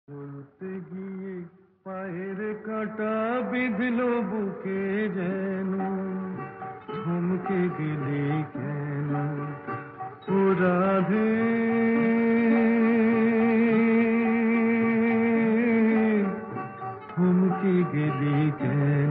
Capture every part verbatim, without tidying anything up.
চলতে গিয়ে পায়ের কাঁটা বিঁধল বুকে যেন, থমকে গেলে কেন ও রাধে? থমকে গেলে কেন?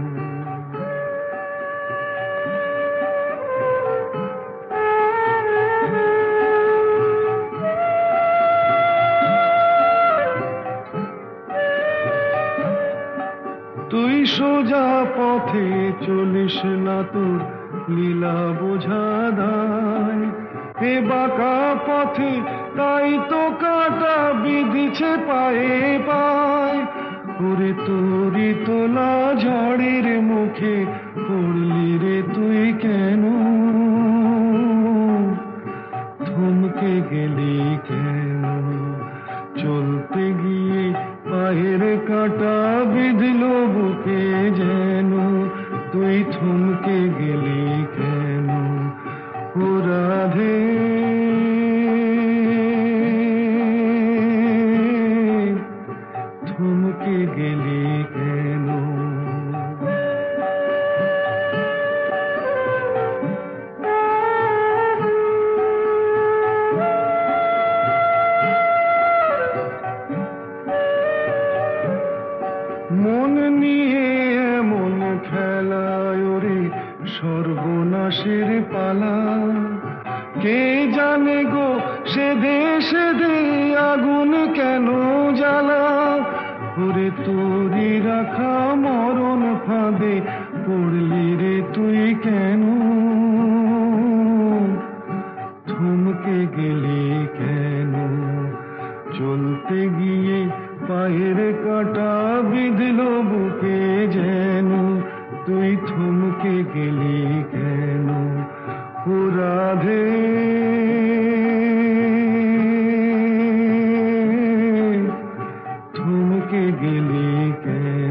তুই সোজা পথে চলিস না, তোর লীলা বোঝা দায়। এ বাঁকা পথে তাই তো কাঁটা বিঁধেছে পায়ে পায়। ওরে তোরি তোলা ঝড়ের মুখে পড়লি রে তুই কেন? থমকে গেলি কেন? চলতে গিয়ে পায়ের কাঁটা বিঁধল বুকে যেন, তুই থমকে গেলি কেন ও রাধে? থমকে গেলি কেন? মন নিয়ে এমন খেলায় ওরে সর্বনাশের পালা। কে জানে গো সেধে সেধে আগুন কেন জ্বালা? ওরে তোরি রাখা মরণ ফাঁদে পড়লি রে তুই কেন? থমকে গেলি কেন? চলতে গিয়ে পায়ের কাঁটা বিঁধল বুকে যেন, তুই থমকে গেলি কেন ও রাধে? থমকে গেলি কেন?